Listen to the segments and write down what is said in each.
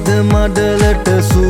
හිද මඩලට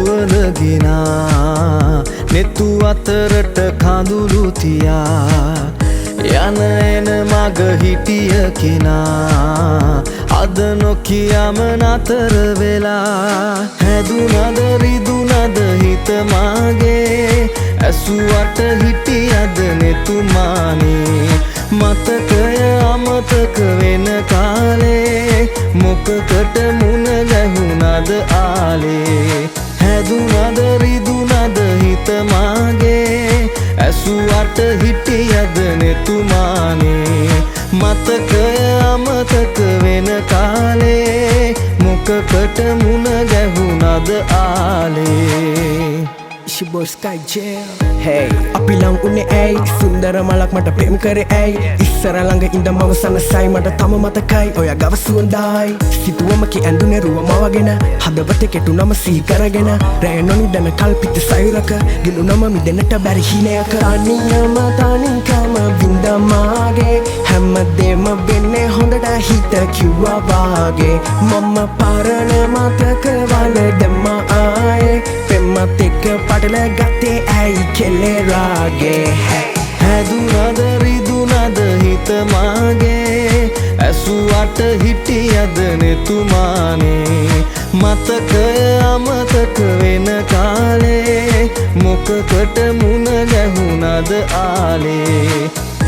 සුවඳ නෙතු අතරට කඳුළු තියා යන එන මග හිටිය කෙනා අද නොකියම නතර වෙලා හැදුනද රිදුනද හිත මාගේ ඇසුවට හිටියද නෙතුමානේ මතකය අමතක වෙන කාලේ මොකකට මුණ ගැහුණද ආලේ හැදුනද රිදුනද හිත මාගේ ඇසුවට හිටියද නෙතුමානේ මතකය අමතක වෙන කාලේ මොකකට මුණ ගැහුණද ආලේ Boy Sky Jam. Hey, අපි ලං උනේ ඇයි සුන්දර මලක් මට ප්‍රේම කරේ ඇයි ඉස්සර ළඟ ඉඳන් මම සනසයි මට තම මතකයි ඔයා ගව සුවඳයි සිතුවම කි ඇඳුනේ රුවම වගෙන හදවතේ කෙටුනම සිහි කරගෙන රැය නොනිදන කල්පිත සයුරක ගිලුනම මිදෙන්නට බැරි හිනයක අනියම තනිකම විඳමාගේ හැමදේම වෙන්නේ හොඳට හිත කිව්වා වාගේ මම පරණ මතක වල දැම්ම ආයේ පෙම්මත් එක්ක පටල ගත්තේ ඇයි කෙලේ රාගේ හැදුනද රිදුනද හිත මාගේ ඇසුවට හිටියද නෙතුමානේ මතකය අමතක වෙන කාලේ මොකකට මුණ ගැහුණද ආලේ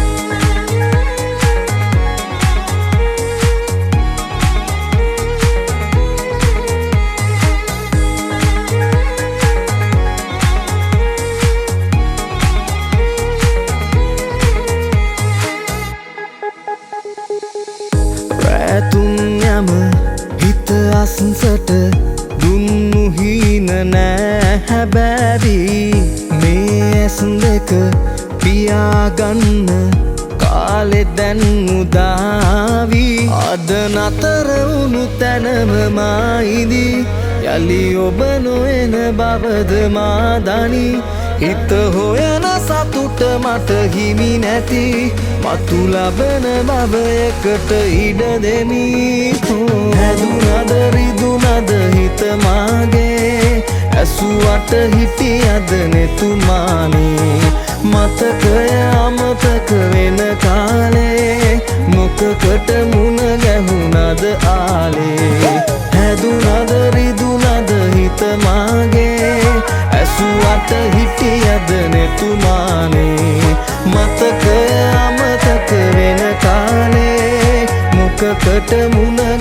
ඇතුන් යම හිත අස්සට දුන්නු හීන නෑ හැබැරි මේ ඇස් දෙක පියාගන්න කාලෙ දැන් උදාවි අද නතර වුණු තැනම මායිදි යලි ඔබ නොයන බවද මා දනි හිත හොයන සතුට මට හිමි නැති මතු ලබන බව එකට ඉඩ දෙමි හැදුනද රිදුනද හිත මාගේ ඇසුවට හිටියද නෙතුමානේ මතකය අමතක වෙන කාලේ මොකකට මුණ ගැහුණද ආලේ හැදුනද රිදුනද හිත මාගේ ඇසුවට හිටියද නෙතුමානේ මතකය අමතක වෙන කාලේ මොකකට මුණ